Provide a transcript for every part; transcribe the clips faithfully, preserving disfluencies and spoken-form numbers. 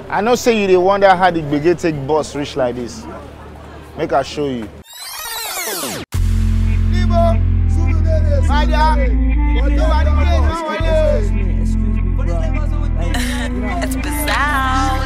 I know say you dey wonder how the gbege take bus reach like this. Make I show you. It's bizarre.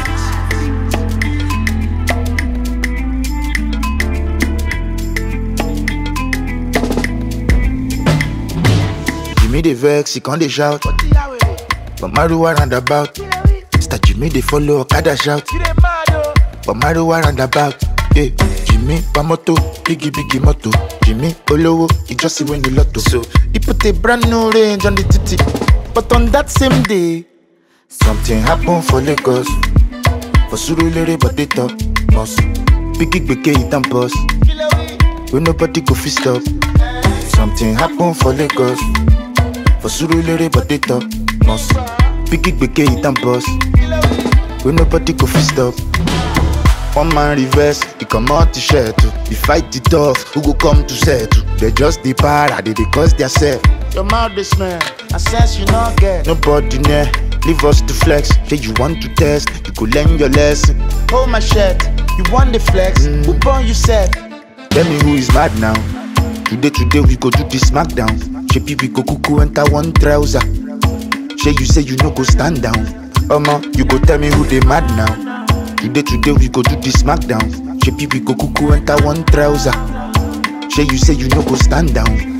Jimmy the vex, he can't they shout. But Maruwa roundabout. Mister Jimmy they follow Okada shout. But Maruwa roundabout. Hey, Jimmy Pamoto, biggie biggie moto. Jimmy Olowo, he just see when the lotto. So he put a brand new range on the titty. But on that same day, something happened for Lagos. For Surulere but they talk must. Biggie biggie it and boss. When nobody go fit stop. Something happened for Lagos. For Surulere but they talk must. Biggie biggie it and boss. When nobody go fit stop. One man reverse, he come out to shirt. He fight the tough, who go come to settle. They just the para, they they cause their self. Your mouth they smell, I sense you not get. Nobody near, leave us to flex. Say you want to test, you could learn your lesson. Hold my shirt, you want the flex. Mm. Who born you said? Tell me who is mad now. Today, today we go do the smackdown. Shepi we go cuckoo enter one trouser. Say you say you no go stand down. Omo, you go tell me who they mad now. Today, today we go do the smackdown. Shepi we go cuckoo enter one trouser. Say you say you no go stand down.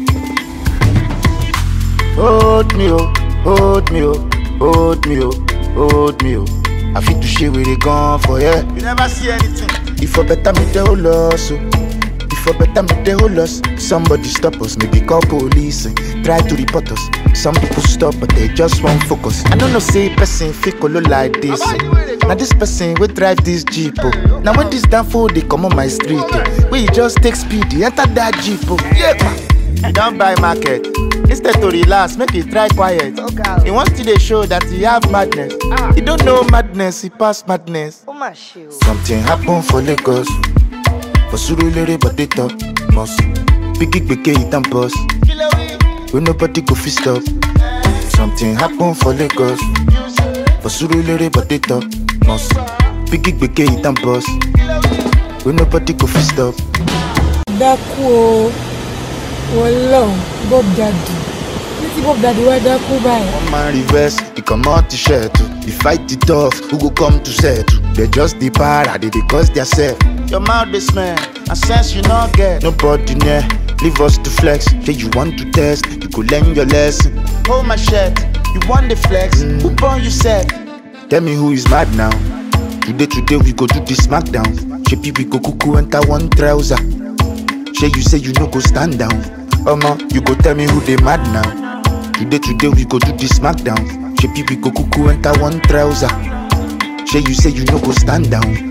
Hold me oh, hold me oh, hold me oh, hold me oh. I feel to share where they gone for yeah. You never see anything. If I better me the whole loss, oh. If I better me the whole loss. Somebody stop us, maybe call police and try to report us. Some people stop but they just won't focus. I don't know say person fake color like this. Now this person will drive this Jeep oh. Now when this damn fool they come on my street oh. Where you just take speed, you enter that Jeep oh. Yeah, you don't buy market. Instead to relax, make it try quiet. He wants to dey show that he have madness. Ah. He don't know madness, he pass madness. Oh my shit. something happened for Lagos. For Surulere but they talk must. Biggie biggie it and boss. When nobody go fit stop. Something happened for Lagos. For Surulere but they talk must. Biggie biggie it and boss. When nobody go fit stop. Daku Wolo Bob Daddy. This Bob Daddy why Daku buy? One man reverse, he come out to shirt. He fight the tough, who go come to settle. They just the para, they they cause their self. Your mouth they smell, I sense you not get. Nobody near, leave us to flex. Say you want to test, you could learn your lesson. Hold my shirt, you want the flex. Mm. Who born you said? Tell me who is mad now. Today, today we go do the smackdown. Shepi we go cuckoo enter one trouser. Say you say you no go stand down. Omo, you go tell me who they mad now. Today, today we go do the smackdown. Shepi we go cuckoo enter one trouser. Say you say you no go stand down.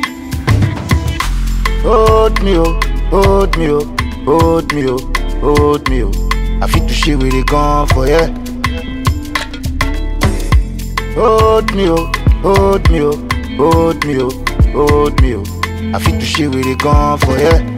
Hold me oh, hold me oh, hold me oh, hold me oh. I feel to share where they gone for yeah. Hold me oh, hold me oh, hold me oh, hold me oh. I feel to share where they gone for yeah.